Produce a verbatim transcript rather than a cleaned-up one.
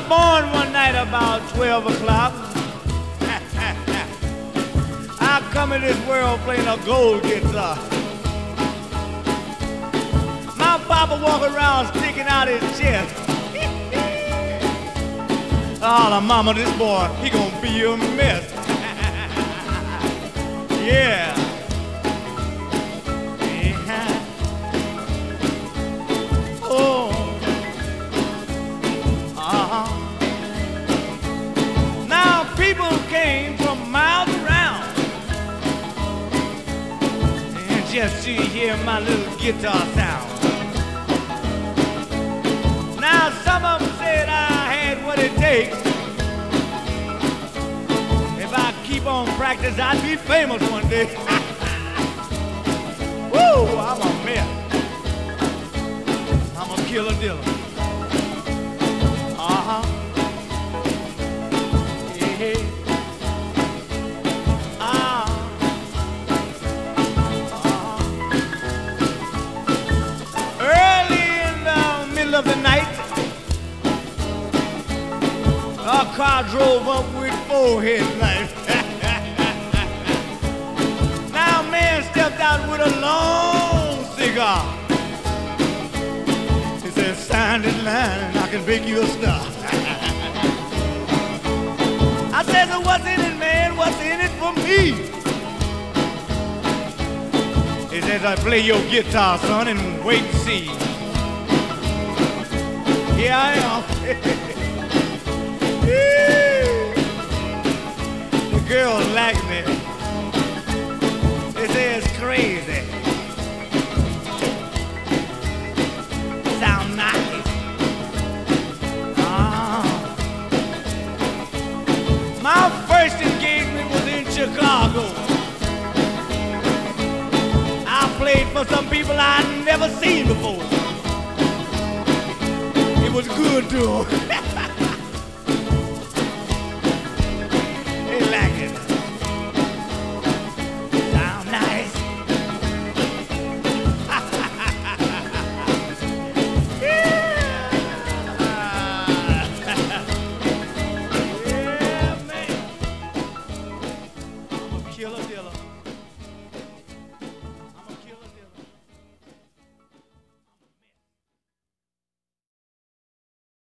born one night about twelve o'clock. I come in this world playing a gold guitar. My papa walk around sticking out his chest. Oh, mama, this boy, he gonna be a mess. Yeah. Oh. Uh-huh. Now people came from miles around and just to hear my little guitar sound. Now some of them said I had what it takes. If I keep on practice, I'd be famous one day. Woo, I'm a mess. I'm a killer dealer. Uh-huh. Yeah. Ah. Uh-huh. Early in the middle of the night, a car drove up with four headlights. Now a man stepped out with a long cigar. He said, sign this line and I can make you a star. I said, so what's in it, man? What's in it for me? He says, I play your guitar, son, and wait and see. Here I am. The girls like me. They say it's crazy. Sound nice. Uh-huh. My first engagement was in Chicago. I played for some people I'd never seen before. It was good to them.